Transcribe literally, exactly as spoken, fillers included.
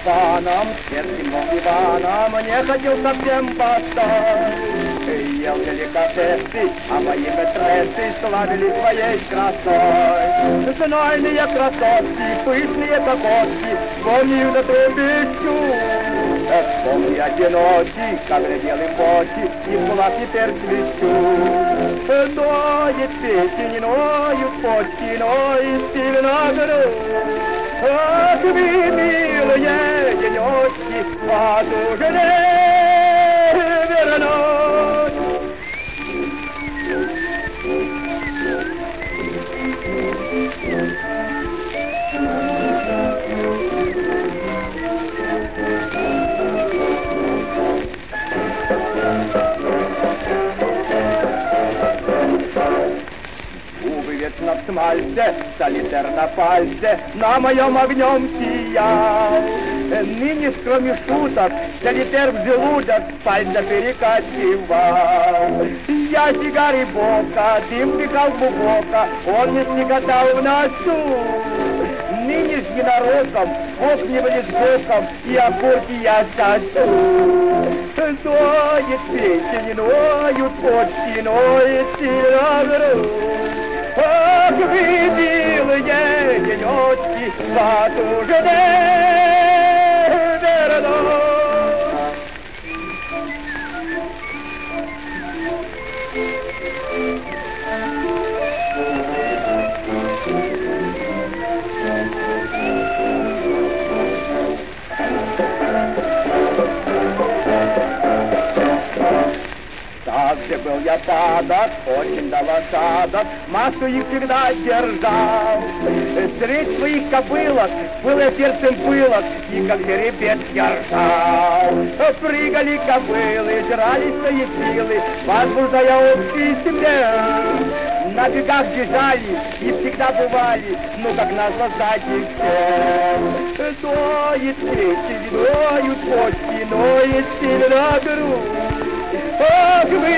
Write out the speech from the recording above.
паном, светским Иваном, не хотел совсем постать. Ел деликатесы, а мои мэтрессы славили своей красой. Знойные красотки, пышные кокотки, помню на трубищу. Вспомни одиночий, как глядел им в очи, и в глаз теперь свечу. Ноет печень, ноют почки, ноет сильно грудь. Ах, вы, милые денечки, вас уже не вернуть. На смальце, солитер на пальце, на моем огнем сиял. Ныне, кроме шуток, солитер в желудок пальца перекативал. Я сигары бока, дым пихал глубоко, он не снеготал в носу. Ныне с единорогом, бог не вылез боком, и окурки я сосу. Ноет печень, ноют почки, ноет сильно грудь. Ах, вы, милые денечки, вас уже не вернуть. Так же был я падок, очень долосадок, массу их всегда держал. Средь своих кобылок был я сердцем пылок, и как жеребец я ржал. Прыгали кобылы, жрали свои силы, возбуждая общий смех. На бегах бежали и всегда бывали, ну как назло сзади всех. Ноет печень, ноют почки, ноет сильно грудь. Ах, вы,